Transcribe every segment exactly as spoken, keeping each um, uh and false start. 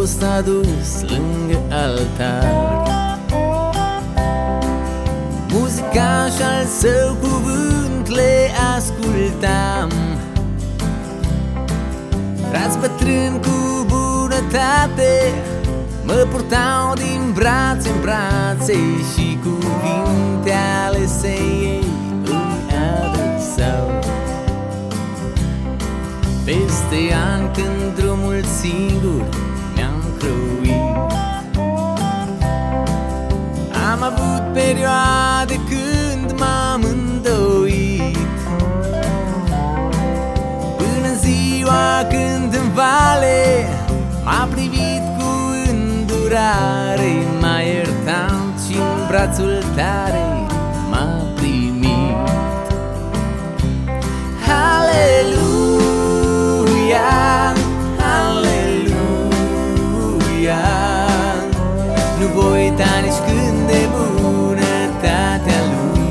fost adus lângă altar. Muzica și al său cuvânt le ascultam. Frați bătrâni cu bunătate mă purtau din brațe în brațe și cuvinte alese ei îmi adresau. Peste ani când drumul singur mi-am croit, am avut perioade când m-am îndoit, până în ziua când în vale m-a privit cu îndurare, m-a iertat și în brațul tare m-a primit. Aleluia, aleluia, nu voi uita nici când de bunătatea Lui.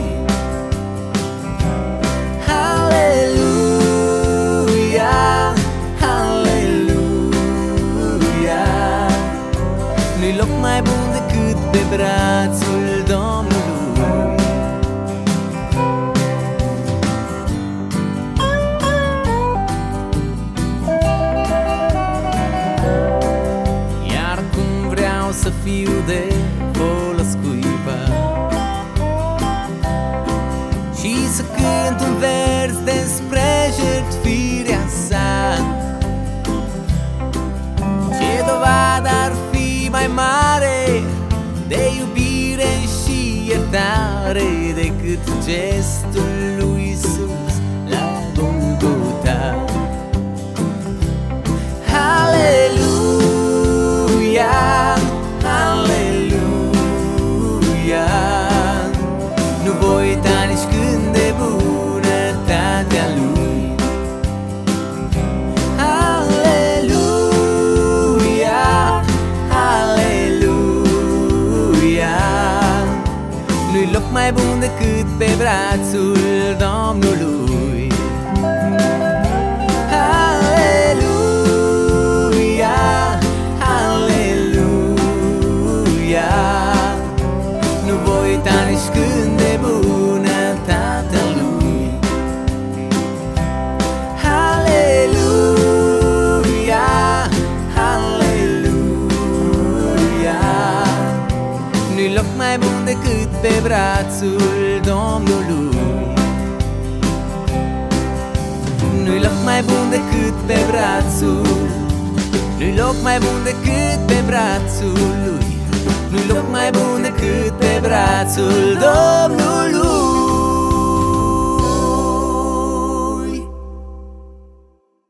Aleluia, aleluia, nu-i loc mai bun decât pe brațul Domnului. Iar cum vreau să fiu de folos cuiva și să cânt un vers despre jertfirea sa, ce dovadă ar fi mai mare de iubire și iertare decât gestul lui Iisus la Golgota. Aleluia, aleluia, nu voi uita nici când de bunătatea Lui. Aleluia, aleluia, nu-i loc mai bun decât pe brațul Domnului. Aleluia, aleluia, nu voi uita nici când de bunătatea Lui. Aleluia, aleluia, nu-i loc mai bun decât pe brațul Domnului. Nu-i loc mai bun decât pe brațul, nu-i loc mai bun decât pe brațul Lui, nu-i loc mai bun decât pe brațul Domnului.